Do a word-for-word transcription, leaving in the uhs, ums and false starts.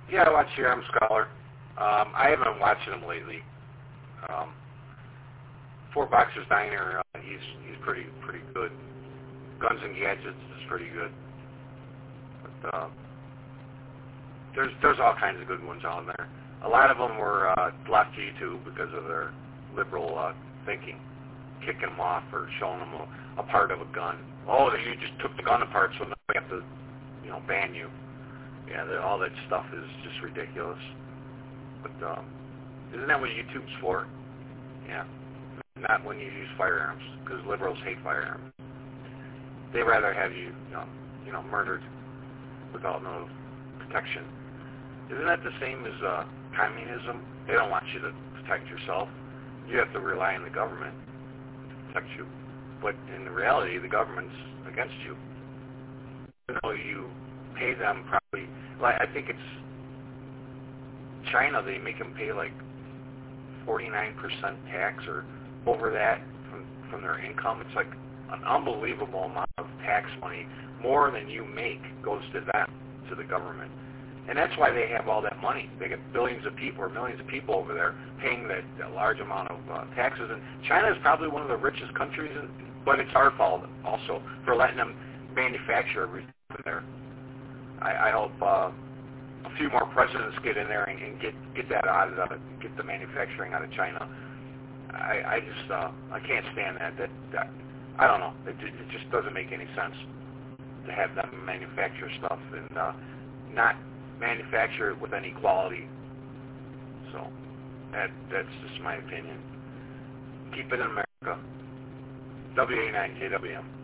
Yeah, I watch Hiram Scholar. Um, I haven't been watching him lately. Um, Four Boxers Diner, uh, he's he's pretty pretty good. Guns and Gadgets is pretty good. But uh, there's there's all kinds of good ones on there. A lot of them were uh, left to YouTube because of their liberal uh, thinking, kicking them off or showing them a, a part of a gun. Oh, you just took the gun apart, so now we have to, you know, ban you. Yeah, the, all that stuff is just ridiculous. But um, isn't that what YouTube's for? Yeah, not when you use firearms, because liberals hate firearms. They rather have you, you know, you know, murdered without no protection. Isn't that the same as uh, communism? They don't want you to protect yourself. You have to rely on the government to protect you. But in reality, the government's against you. You know, you pay them probably, like, I think it's China, they make them pay like forty-nine percent tax or over that from, from their income. It's like an unbelievable amount of tax money, more than you make, goes to them, to the government. And that's why they have all that money. They get billions of people or millions of people over there paying that, that large amount of uh, taxes. And China is probably one of the richest countries, in, but it's our fault also for letting them manufacture everything there. I, I hope uh, a few more presidents get in there and, and get get that out of the, get the manufacturing out of China. I, I just uh, I can't stand that. That, that I don't know. It, it just doesn't make any sense to have them manufacture stuff and uh, not manufacture it with any quality. So that that's just my opinion. Keep it in America. W A nine K W M.